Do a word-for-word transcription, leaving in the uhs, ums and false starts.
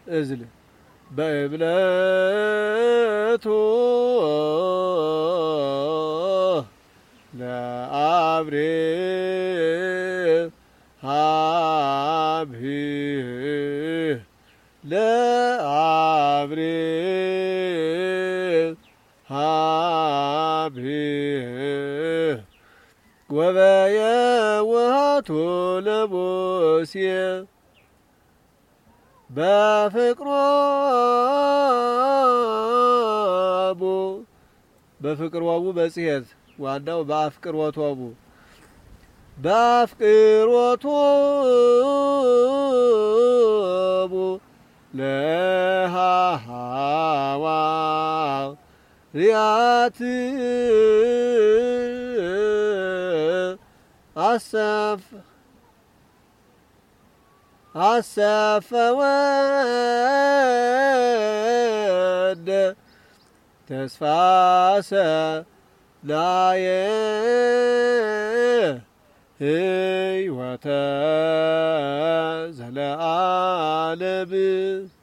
እዝል በእብለቱ ለአብሬል ሀብህ ለአብሬል ሀብህ ወበየውሃቱ ለሙሴ በፍቅሮሙ በፍቅሮሙ መጽሔት ዋናው በአፍቅሮቶሙ በአፍቅሮቶሙ ለሐዋርያት አሰፍ አሰፈወደ ተስፋሰ ላየ ሕይወተ ዘለዓለም